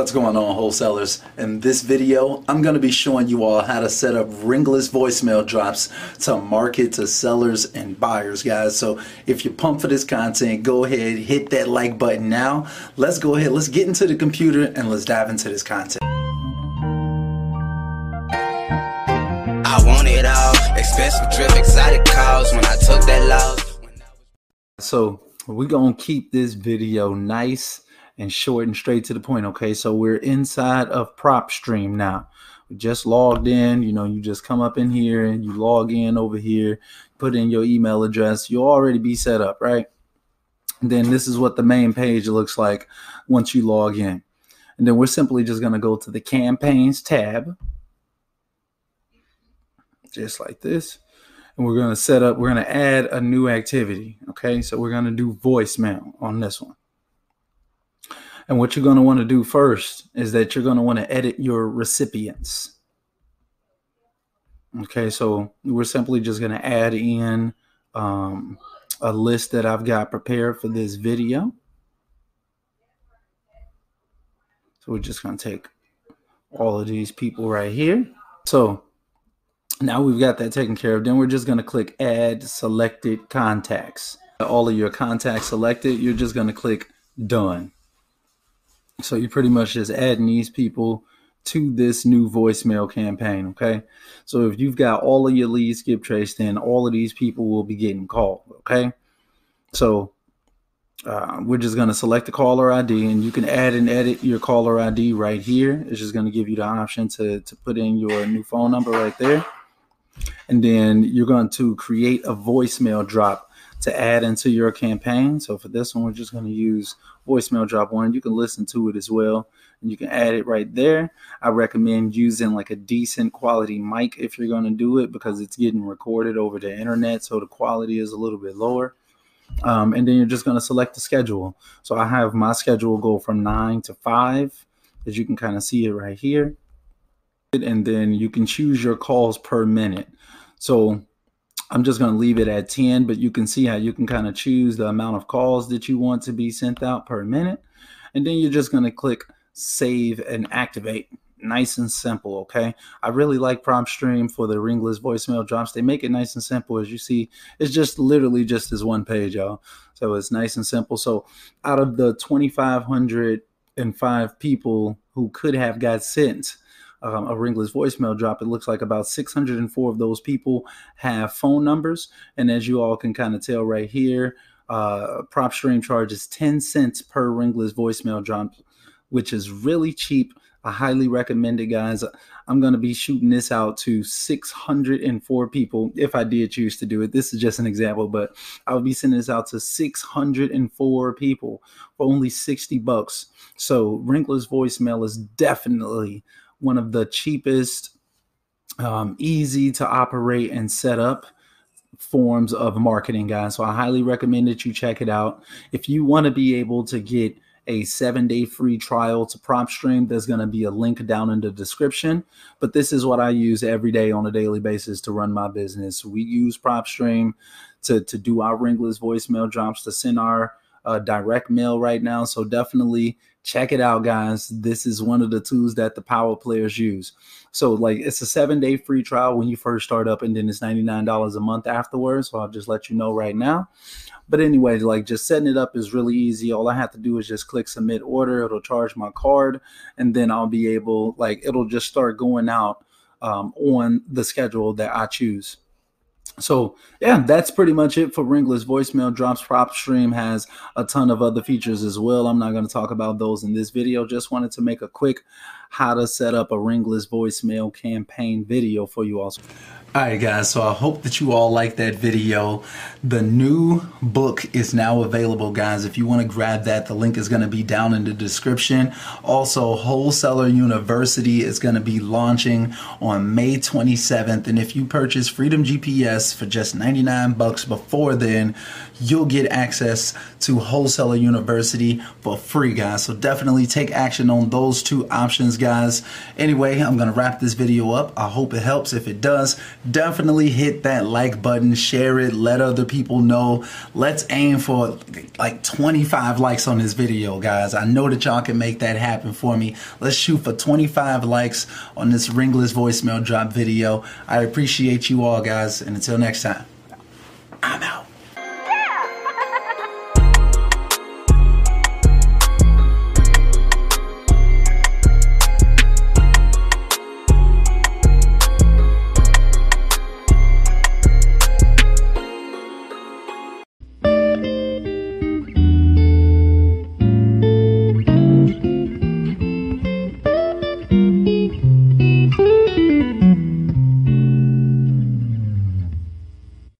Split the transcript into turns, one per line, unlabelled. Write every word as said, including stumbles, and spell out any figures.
What's going on, wholesalers? In this video, I'm going to be showing you all how to set up ringless voicemail drops to market to sellers and buyers, guys. So if you're pumped for this content, go ahead, hit that like button now. Let's go ahead, let's get into the computer and let's dive into this content.
I want it all, expensive trip, exotic calls when I took that loss.
So we're going to keep this video nice and short and straight to the point. Okay, so we're inside of PropStream now. We just logged in. You know, you just come up in here and you log in over here, put in your email address. You'll already be set up, right? And then this is what the main page looks like once you log in. And then we're simply just going to go to the campaigns tab, just like this. And we're going to set up, we're going to add a new activity. Okay, so we're going to do voicemail on this one. And what you're going to want to do first is that you're going to want to edit your recipients. Okay, so we're simply just going to add in um, a list that I've got prepared for this video. So we're just going to take all of these people right here. So now we've got that taken care of. Then we're just going to click add selected contacts. All of your contacts selected, you're just going to click done. So you're pretty much just adding these people to this new voicemail campaign, okay? So if you've got all of your leads skip traced, then all of these people will be getting called, okay? So uh, we're just going to select the caller I D, and you can add and edit your caller I D right here. It's just going to give you the option to, to put in your new phone number right there. And then you're going to create a voicemail drop to add into your campaign. So for this one, we're just going to use voicemail drop one. You can listen to it as well, and you can add it right there. I recommend using like a decent quality mic if you're going to do it, because it's getting recorded over the internet, so the quality is a little bit lower. Um, and then you're just going to select the schedule. So I have my schedule go from nine to five, as you can kind of see it right here. And then you can choose your calls per minute. So I'm just going to leave it at ten, but you can see how you can kind of choose the amount of calls that you want to be sent out per minute. And then you're just going to click save and activate. Nice and simple, okay? I really like PropStream for the ringless voicemail drops. They make it nice and simple. As you see, it's just literally just this one page, y'all. So it's nice and simple. So out of the two thousand five hundred five people who could have got sent Um, a ringless voicemail drop, it looks like about six hundred four of those people have phone numbers. And as you all can kind of tell right here, uh, PropStream charges ten cents per ringless voicemail drop, which is really cheap. I highly recommend it, guys. I'm going to be shooting this out to six hundred four people if I did choose to do it. This is just an example, but I'll be sending this out to six hundred four people for only sixty bucks. So ringless voicemail is definitely one of the cheapest, um, easy to operate and set up forms of marketing, guys. So I highly recommend that you check it out. If you want to be able to get a seven day free trial to PropStream, there's going to be a link down in the description. But this is what I use every day on a daily basis to run my business. We use PropStream to, to do our ringless voicemail drops, to send our uh, direct mail right now. So definitely check it out, guys. This is one of the tools that the power players use. So like, it's a seven day free trial when you first start up, and then it's ninety-nine dollars a month afterwards. So I'll just let you know right now. But anyway, like, just setting it up is really easy. All I have to do is just click submit order. It'll charge my card, and then I'll be able, like, it'll just start going out um, on the schedule that I choose. So yeah, that's pretty much it for ringless voicemail drops. PropStream has a ton of other features as well. I'm not going to talk about those in this video. Just wanted to make a quick how to set up a ringless voicemail campaign video for you all. All right, guys, so I hope that you all like that video. The new book is now available, guys. If you want to grab that, the link is going to be down in the description. Also, Wholesaler University is going to be launching on May twenty-seventh. And if you purchase Freedom G P S access for just ninety-nine bucks. Before then, you'll get access to Wholesaler University for free, guys. So definitely take action on those two options, guys. Anyway, I'm gonna wrap this video up. I hope it helps. If it does, definitely hit that like button, share it, let other people know. Let's aim for like twenty-five likes on this video, guys. I know that y'all can make that happen for me. Let's shoot for twenty-five likes on this ringless voicemail drop video. I appreciate you all, guys, and until next time.